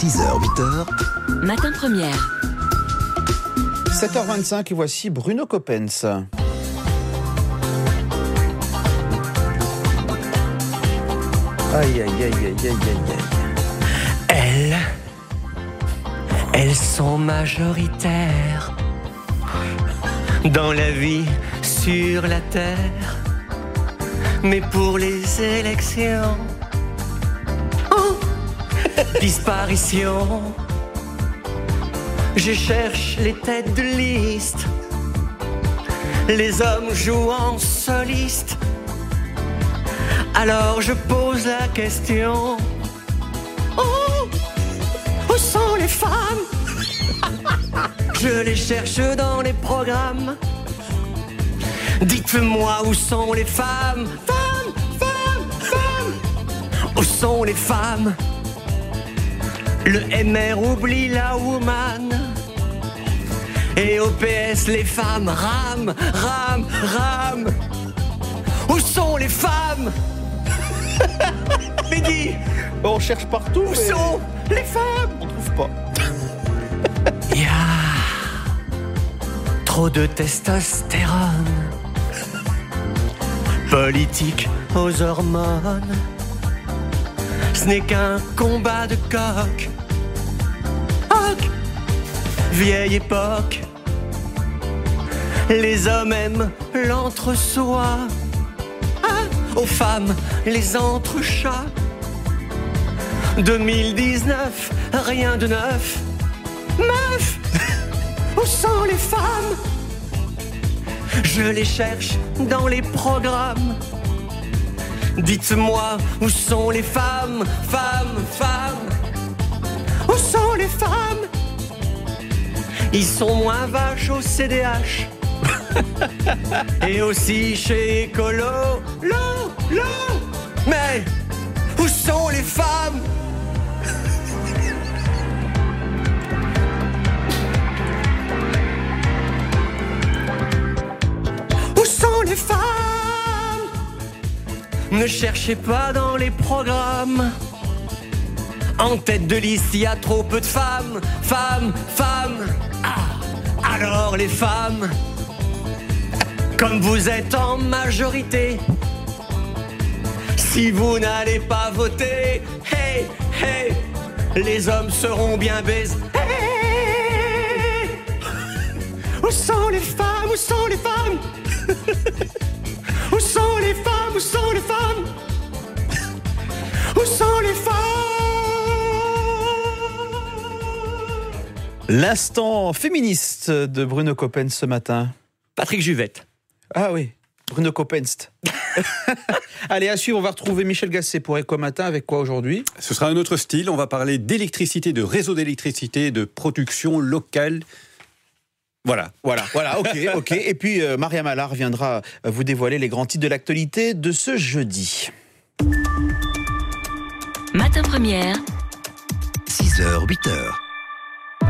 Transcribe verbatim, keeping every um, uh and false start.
six heures, huit heures. Matin Première. sept heures vingt-cinq et voici Bruno Coppens. Aïe, aïe, aïe, aïe, aïe, aïe, aïe. Elles, elles sont majoritaires dans la vie sur la terre. Mais pour les élections, oh, disparition. Je cherche les têtes de liste. Les hommes jouent en soliste. Alors je pose la question. Oh, où sont les femmes? Je les cherche dans les programmes. Dites-moi où sont les femmes? Femmes, femmes, femmes. Où sont les femmes? Le M R oublie la woman. Et au P S les femmes rament, rament, rament. Où sont les femmes? Mehdi, On cherche partout, où mais sont les femmes? on trouve pas. Il y a trop de testostérone, politique aux hormones. Ce n'est qu'un combat de coq. Coq. Vieille époque. Les hommes aiment l'entre-soi. Ah, aux femmes, les entrechats. deux mille dix-neuf, rien de neuf. Meuf, où sont les femmes? Je les cherche dans les programmes. Dites-moi où sont les femmes, femmes, femmes. Où sont les femmes? Ils sont moins vaches au C D H. Et aussi chez Écolo, l'eau, l'eau. Mais où sont les femmes? Où sont les femmes? Ne cherchez pas dans les programmes. En tête de liste, il y a trop peu de femmes. Femmes, femmes. Ah, alors les femmes, comme vous êtes en majorité, si vous n'allez pas voter, hey, hey, les hommes seront bien baisés. Hey, où sont les femmes? Où sont les femmes? Où sont les femmes? Où sont les femmes? Où sont les femmes? L'instant féministe de Bruno Coppens ce matin. Patrick Juvette. Ah oui, Bruno Coppens. Allez, à suivre, on va retrouver Michel Gasset pour Éco Matin. Avec quoi aujourd'hui? Ce sera un autre style, on va parler d'électricité, de réseau d'électricité, de production locale. Voilà. Voilà, voilà, ok, ok. Et puis, euh, Mariam Allard viendra vous dévoiler les grands titres de l'actualité de ce jeudi. Matin Première. six heures, huit heures.